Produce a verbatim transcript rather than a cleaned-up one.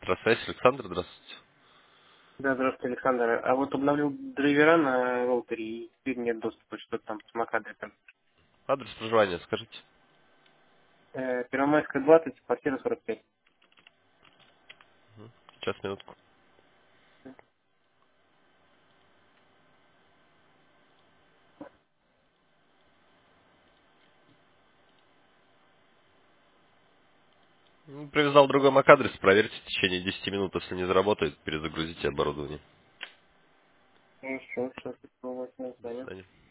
Здравствуйте, Александр, здравствуйте. Да, здравствуйте, Александр. А вот обновил драйвера на роутере, и теперь нет доступа, что там с MAC-адресом. Адрес проживания скажите. Э, Первомайская двадцать, квартира сорок пять. Сейчас, минутку. Ну, Привязал другой MAC-адрес, проверьте в течение десяти минут, если не заработает, перезагрузите оборудование. Хорошо, сейчас попробую, До не свидания.